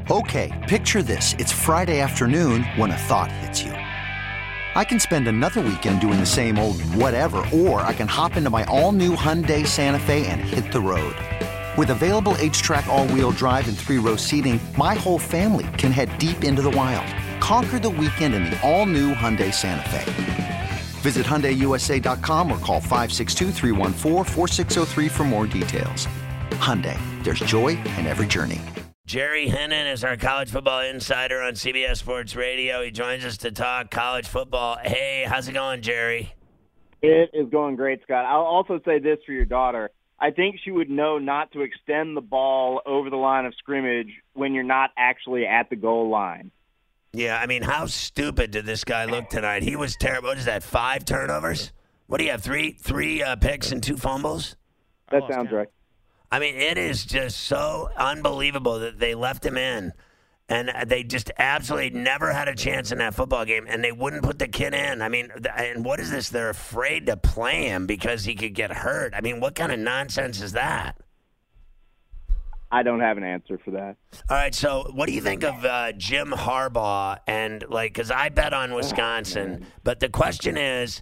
Okay, picture this. It's Friday afternoon when a thought hits you. I can spend another weekend doing the same old whatever, or I can hop into my all-new Hyundai Santa Fe and hit the road. With available H-Track all-wheel drive and 3-row seating, my whole family can head deep into the wild. Conquer the weekend in the all-new Hyundai Santa Fe. Visit HyundaiUSA.com or call 562-314-4603 for more details. Hyundai, there's joy in every journey. Jerry Hennen is our college football insider on CBS Sports Radio. He joins us to talk college football. Hey, how's it going, Jerry? It is going great, Scott. I'll also say this for your daughter. I think she would know not to extend the ball over the line of scrimmage when you're not actually at the goal line. Yeah, I mean, how stupid did this guy look tonight? He was terrible. What is that, 5 turnovers? What do you have, three picks and 2 fumbles? That sounds right. I mean, it is just so unbelievable that they left him in, and they just absolutely never had a chance in that football game, and they wouldn't put the kid in. I mean, and what is this? They're afraid to play him because he could get hurt. I mean, what kind of nonsense is that? I don't have an answer for that. All right, so what do you think of Jim Harbaugh? And, because I bet on Wisconsin, but the question is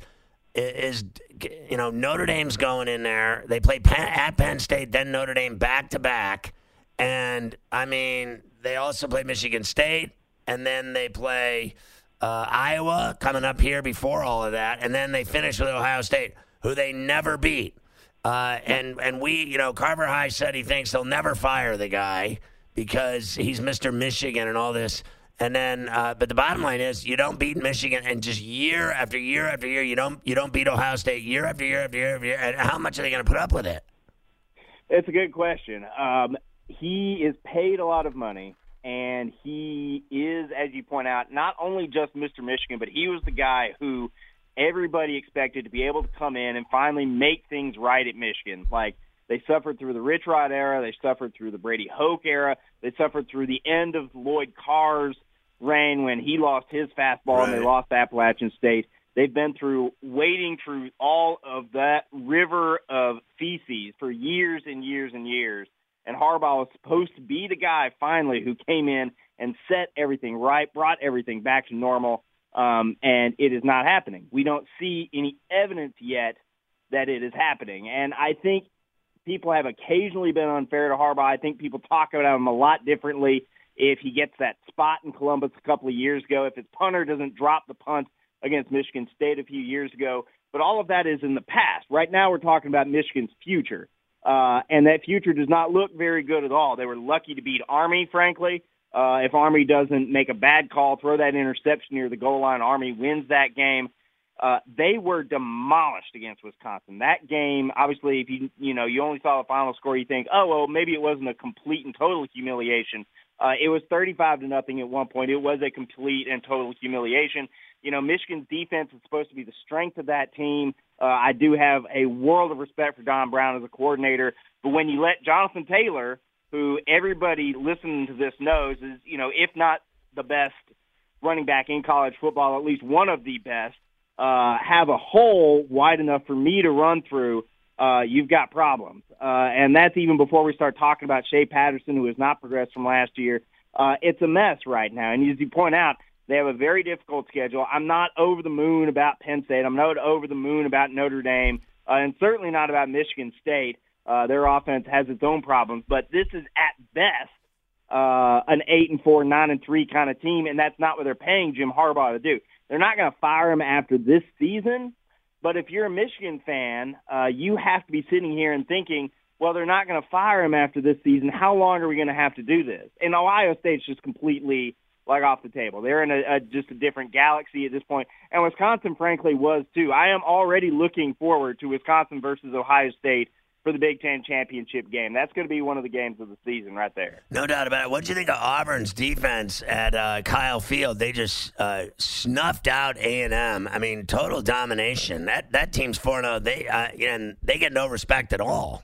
Notre Dame's going in there. They play at Penn State, then Notre Dame back-to-back. And, I mean, they also play Michigan State, and then they play Iowa coming up here before all of that. And then they finish with Ohio State, who they never beat. And we, Carver High said he thinks they'll never fire the guy because he's Mr. Michigan and all this. And then, but the bottom line is, you don't beat Michigan, and just year after year after year, you don't beat Ohio State year after year after year after year. And how much are they going to put up with it? It's a good question. He is paid a lot of money, and he is, as you point out, not only just Mr. Michigan, but he was the guy who everybody expected to be able to come in and finally make things right at Michigan. Like, they suffered through the Rich Rod era. They suffered through the Brady Hoke era. They suffered through the end of Lloyd Carr's reign when he lost his fastball and they lost Appalachian State. They've been wading through all of that river of feces for years and years and years. And Harbaugh was supposed to be the guy finally who came in and set everything right, brought everything back to normal. And it is not happening. We don't see any evidence yet that it is happening. And I think people have occasionally been unfair to Harbaugh. I think people talk about him a lot differently if he gets that spot in Columbus a couple of years ago, if his punter doesn't drop the punt against Michigan State a few years ago. But all of that is in the past. Right now we're talking about Michigan's future. And that future does not look very good at all. They were lucky to beat Army, frankly. If Army doesn't make a bad call, throw that interception near the goal line, Army wins that game. They were demolished against Wisconsin. That game, obviously, if you only saw the final score, you think, oh, well, maybe it wasn't a complete and total humiliation. It was 35-0 at one point. It was a complete and total humiliation. Michigan's defense is supposed to be the strength of that team. I do have a world of respect for Don Brown as a coordinator, but when you let Jonathan Taylor, who everybody listening to this knows is, if not the best running back in college football, at least one of the best, have a hole wide enough for me to run through, you've got problems. And that's even before we start talking about Shea Patterson, who has not progressed from last year. It's a mess right now. And as you point out, they have a very difficult schedule. I'm not over the moon about Penn State. I'm not over the moon about Notre Dame, and certainly not about Michigan State. Their offense has its own problems, but this is at best an 8-4, 9-3 kind of team, and that's not what they're paying Jim Harbaugh to do. They're not going to fire him after this season, but if you're a Michigan fan, you have to be sitting here and thinking, well, they're not going to fire him after this season. How long are we going to have to do this? And Ohio State's just completely off the table. They're in just a different galaxy at this point, and Wisconsin, frankly, was too. I am already looking forward to Wisconsin versus Ohio State for the Big Ten championship game. That's going to be one of the games of the season right there. No doubt about it. What did you think of Auburn's defense at Kyle Field? They just snuffed out A&M. I mean, total domination. That team's 4-0. They get no respect at all.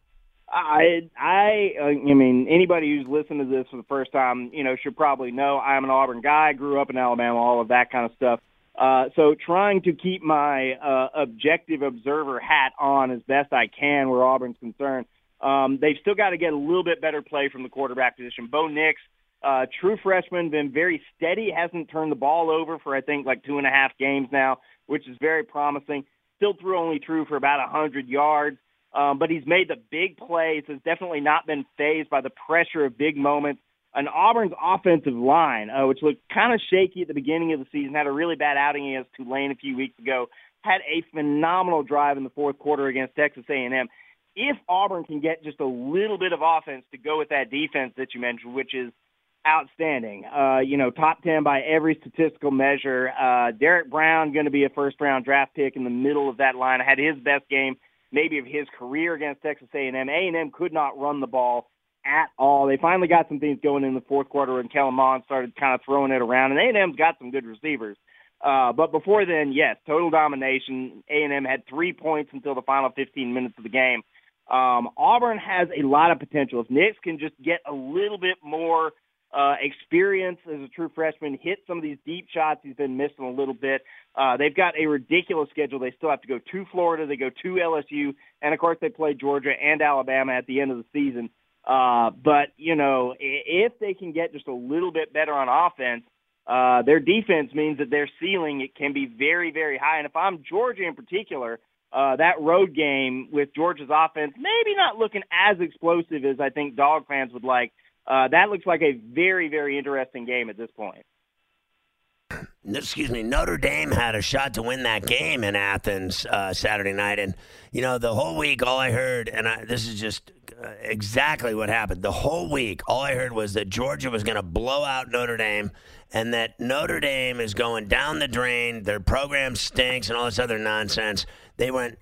I mean, anybody who's listened to this for the first time, should probably know I'm an Auburn guy, grew up in Alabama, all of that kind of stuff. So trying to keep my objective observer hat on as best I can where Auburn's concerned. They've still got to get a little bit better play from the quarterback position. Bo Nix True freshman, been very steady, hasn't turned the ball over for, I think, like 2.5 games now, which is very promising. Still threw only True for about 100 yards, but he's made the big plays, has definitely not been fazed by the pressure of big moments. And Auburn's offensive line, which looked kind of shaky at the beginning of the season, had a really bad outing against Tulane a few weeks ago, had a phenomenal drive in the fourth quarter against Texas A&M. If Auburn can get just a little bit of offense to go with that defense that you mentioned, which is outstanding, top 10 by every statistical measure. Derek Brown going to be a first-round draft pick in the middle of that line. Had his best game maybe of his career against Texas A&M. A&M could not run the ball at all. They finally got some things going in the fourth quarter when Kellen Mond started kind of throwing it around, and A&M's got some good receivers. But before then, yes, total domination. A&M had 3 points until the final 15 minutes of the game. Auburn has a lot of potential. If Nix can just get a little bit more experience as a true freshman, hit some of these deep shots he's been missing a little bit. They've got a ridiculous schedule. They still have to go to Florida. They go to LSU. And, of course, they play Georgia and Alabama at the end of the season. But, if they can get just a little bit better on offense, their defense means that their ceiling, it can be very, very high. And if I'm Georgia in particular, that road game with Georgia's offense maybe not looking as explosive as I think Dog fans would like, that looks like a very, very interesting game at this point. Notre Dame had a shot to win that game in Athens Saturday night. And, the whole week, all I heard, and this is just exactly what happened. The whole week, all I heard was that Georgia was going to blow out Notre Dame and that Notre Dame is going down the drain. Their program stinks and all this other nonsense. They went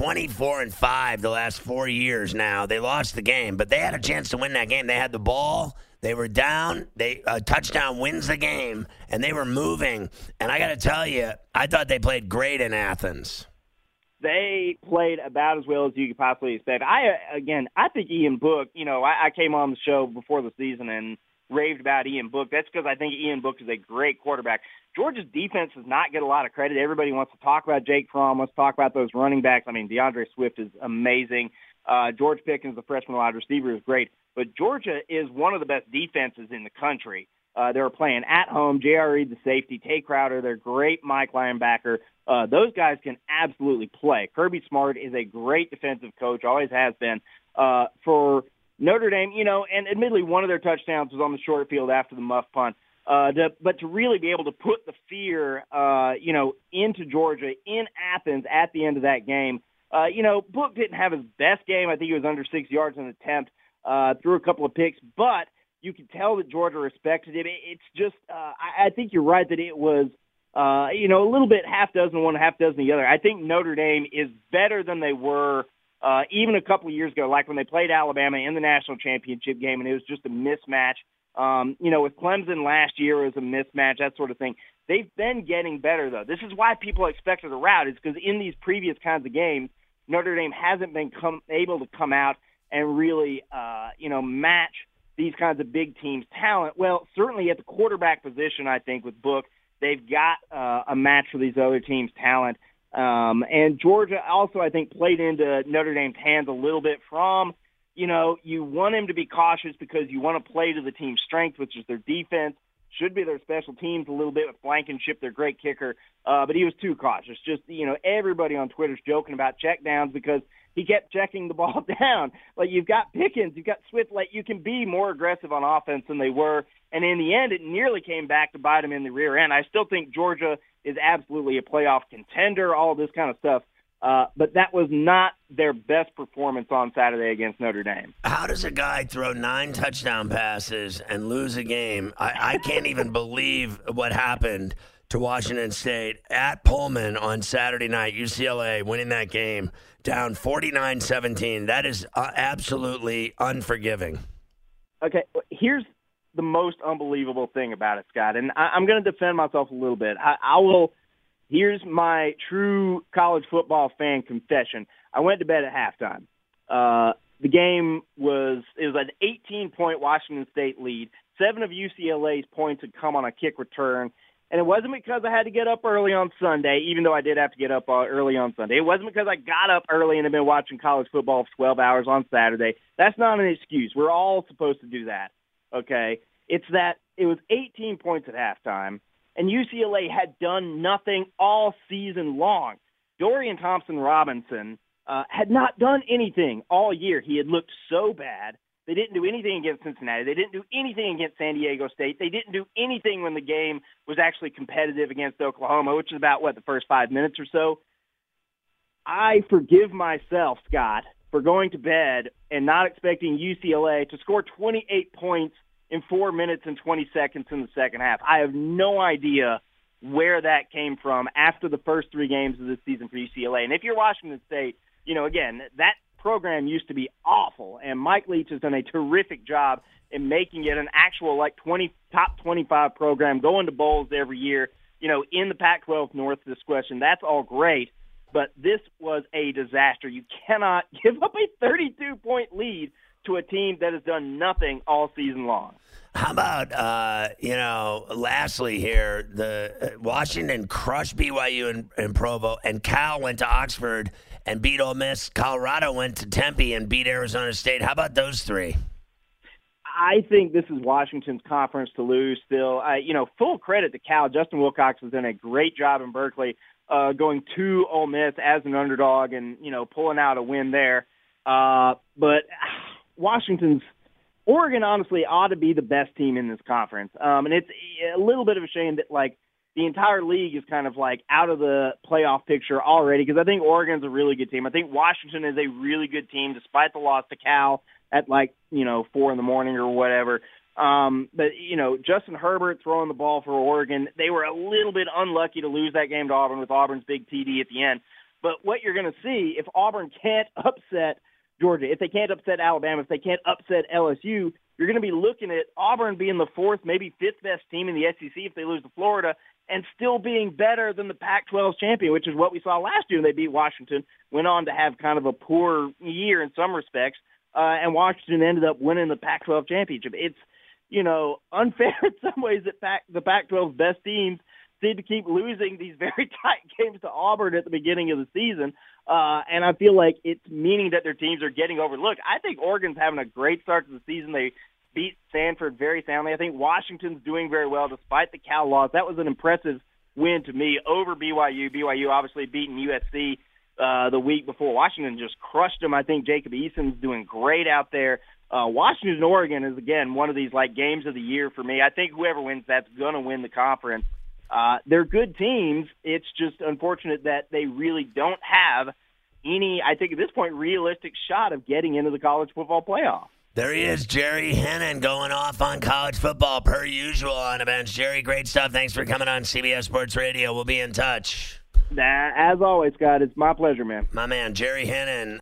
24-5 the last 4 years now. They lost the game, but they had a chance to win that game. They had the ball. They were down. A touchdown wins the game, and they were moving. And I got to tell you, I thought they played great in Athens. They played about as well as you could possibly expect. I think Ian Book, I came on the show before the season and raved about Ian Book. That's because I think Ian Book is a great quarterback. Georgia's defense does not get a lot of credit. Everybody wants to talk about Jake Fromm, wants to talk about those running backs. I mean, DeAndre Swift is amazing. George Pickens, the freshman wide receiver, is great. But Georgia is one of the best defenses in the country. They were playing at home. J.R. Reed, the safety, Tay Crowder, their great Mike linebacker. Those guys can absolutely play. Kirby Smart is a great defensive coach, always has been. For Notre Dame, and admittedly one of their touchdowns was on the short field after the muff punt. But to really be able to put the fear, into Georgia in Athens at the end of that game, Book didn't have his best game. I think he was under 6 yards in an attempt, threw a couple of picks, but you could tell that Georgia respected him. It's just, I think you're right that it was, a little bit half dozen one, half dozen the other. I think Notre Dame is better than they were even a couple of years ago, like when they played Alabama in the national championship game, and it was just a mismatch. With Clemson last year, it was a mismatch, that sort of thing. They've been getting better, though. This is why people expected a rout, is because in these previous kinds of games, Notre Dame hasn't been able to come out and really, match these kinds of big teams' talent. Well, certainly at the quarterback position, I think, with Book, they've got a match for these other teams' talent. And Georgia also, I think, played into Notre Dame's hands a little bit from, you want him to be cautious because you want to play to the team's strength, which is their defense. Should be their special teams a little bit with Blankenship, their great kicker. But he was too cautious. Just, everybody on Twitter's joking about check downs because he kept checking the ball down. Like, you've got Pickens, you've got Swift. Like, you can be more aggressive on offense than they were. And in the end, it nearly came back to bite him in the rear end. I still think Georgia is absolutely a playoff contender, all this kind of stuff. But that was not their best performance on Saturday against Notre Dame. How does a guy throw 9 touchdown passes and lose a game? I can't even believe what happened to Washington State at Pullman on Saturday night. UCLA winning that game down 49-17. That is absolutely unforgiving. Okay, here's the most unbelievable thing about it, Scott, and I'm going to defend myself a little bit. I will. Here's my true college football fan confession. I went to bed at halftime. The game was an 18-point Washington State lead. 7 of UCLA's points had come on a kick return. And it wasn't because I had to get up early on Sunday, even though I did have to get up early on Sunday. It wasn't because I got up early and had been watching college football for 12 hours on Saturday. That's not an excuse. We're all supposed to do that, okay? It's that it was 18 points at halftime, and UCLA had done nothing all season long. Dorian Thompson-Robinson had not done anything all year. He had looked so bad. They didn't do anything against Cincinnati. They didn't do anything against San Diego State. They didn't do anything when the game was actually competitive against Oklahoma, which is about, the first 5 minutes or so. I forgive myself, Scott, for going to bed and not expecting UCLA to score 28 points in 4 minutes and 20 seconds in the second half. I have no idea where that came from after the first 3 games of this season for UCLA. And if you're Washington State, again, that program used to be awful, and Mike Leach has done a terrific job in making it an actual top 25 program, going to bowls every year, in the Pac-12 North discussion. That's all great, but this was a disaster. You cannot give up a 32-point lead to a team that has done nothing all season long. How about, lastly here, the Washington crushed BYU in Provo, and Cal went to Oxford and beat Ole Miss. Colorado went to Tempe and beat Arizona State. How about those 3? I think this is Washington's conference to lose still. Full credit to Cal. Justin Wilcox has done a great job in Berkeley, going to Ole Miss as an underdog and, pulling out a win there. But Oregon honestly ought to be the best team in this conference. And it's a little bit of a shame that, the entire league is kind of out of the playoff picture already, because I think Oregon's a really good team. I think Washington is a really good team, despite the loss to Cal at 4 in the morning or whatever. But Justin Herbert throwing the ball for Oregon, they were a little bit unlucky to lose that game to Auburn with Auburn's big TD at the end. But what you're going to see, if Auburn can't upset Georgia, if they can't upset Alabama, if they can't upset LSU, you're going to be looking at Auburn being the 4th, maybe 5th best team in the SEC if they lose to Florida, and still being better than the Pac-12 champion, which is what we saw last year when they beat Washington, went on to have kind of a poor year in some respects, and Washington ended up winning the Pac-12 championship. It's, unfair in some ways that the Pac-12's best teams seem to keep losing these very tight games to Auburn at the beginning of the season, and I feel like it's meaning that their teams are getting overlooked. I think Oregon's having a great start to the season. They beat Stanford very soundly. I think Washington's doing very well despite the Cal loss. That was an impressive win to me over BYU. BYU obviously beating USC the week before. Washington just crushed them. I think Jacob Eason's doing great out there. Washington and Oregon is, again, one of these games of the year for me. I think whoever wins that's going to win the conference. They're good teams. It's just unfortunate that they really don't have any, I think at this point, realistic shot of getting into the college football playoff. There he is, Jerry Hennen, going off on college football per usual on a bench. Jerry, great stuff. Thanks for coming on CBS Sports Radio. We'll be in touch. As always, Scott, it's my pleasure, man. My man, Jerry Hennen.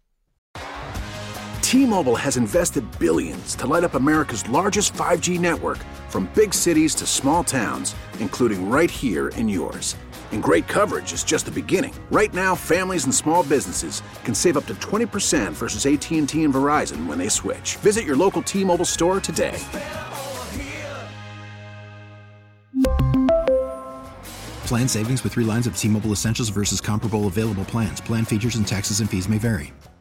T-Mobile has invested billions to light up America's largest 5G network, from big cities to small towns, including right here in yours. And great coverage is just the beginning. Right now, families and small businesses can save up to 20% versus AT&T and Verizon when they switch. Visit your local T-Mobile store today. Plan savings with 3 lines of T-Mobile Essentials versus comparable available plans. Plan features and taxes and fees may vary.